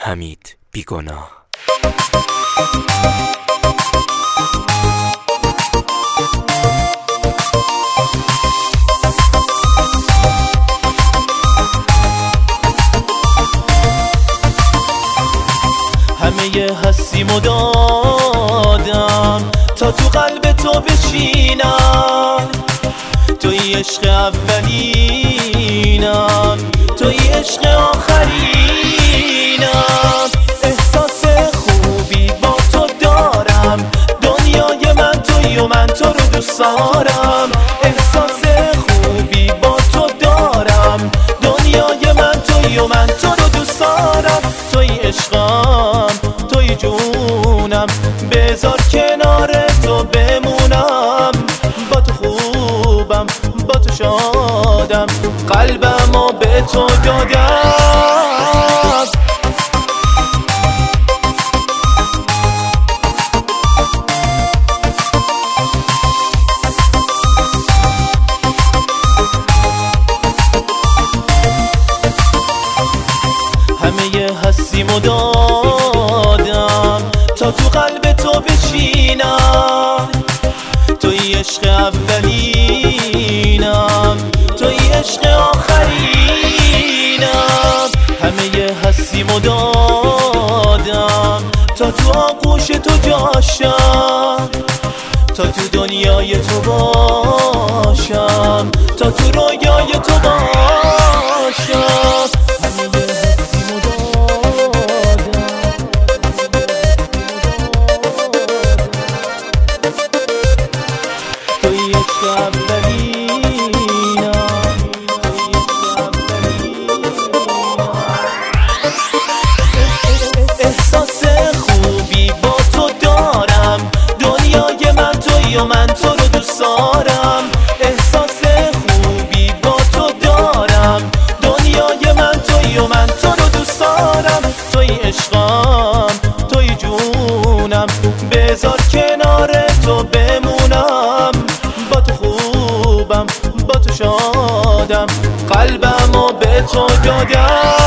حمید بیگناه. همه هستیمو دادم تا تو قلب تو بشینم، توی عشق اولینم، توی عشق آخرینم. احساس خوبی با تو دارم، دنیای من توی و من تو رو دوست دارم. احساس خوبی با تو دارم، دنیای من توی و من تو رو دوست دارم. توی عشقم، توی جونم، بذار کنار تو بمونم. با تو خوبم، با تو شادم، قلبمو به تو دادم. همه هستیمو دادم تا تو قلب تو بشینم، توی عشق اولینم، توی عشق آخرینم. همه هستیمو دادم تا تو آغوش تو جاشم، تا تو دنیای تو باشم، تا تو رویای تو باشم. احساس خوبی با تو دارم، دنیای من توی و من تو رو دوست دارم. احساس خوبی با تو دارم، دنیای من توی و من تو رو دوست دارم. توی عشقم، توی جونم، بذار کنار تو بمونم. با تو خوبم، با تو شادم، قلبمو به تو دادم.